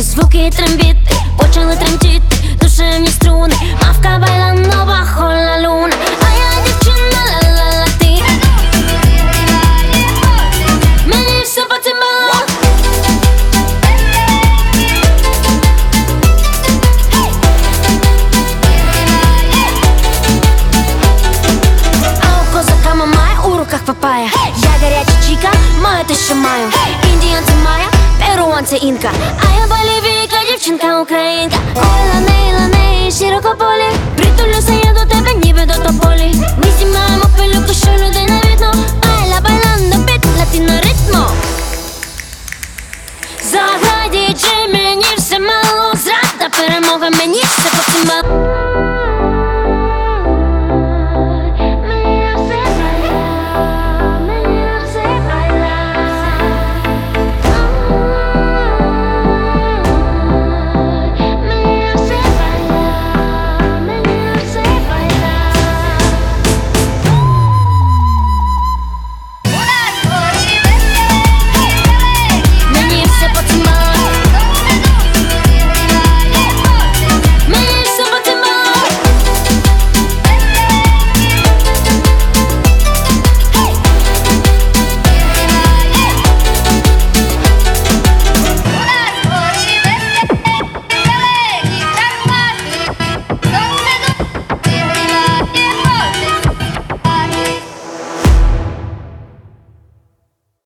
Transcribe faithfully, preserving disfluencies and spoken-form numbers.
звуки трембіти почали тремтіти душевні струни. Мавка bailando bajo la luna. А я дівчина ла-ла-ла-ти. Мені все по цим балам. А у козака мамая, у руках папая. Я горячая чика, маю те, що маю. Індіянці Майя, перуанці інка. А я болівійка, дівчинка українка. Ой, лани, лани, широкополі. Притулюся я до тебе, ніби до тополі. Ми знімаємо пилюку, що людей не видно. Байла, байландо, біт, латино ритмо. Загадіть, чи мені все мало. Зрада, перемога, мені все по цим балам.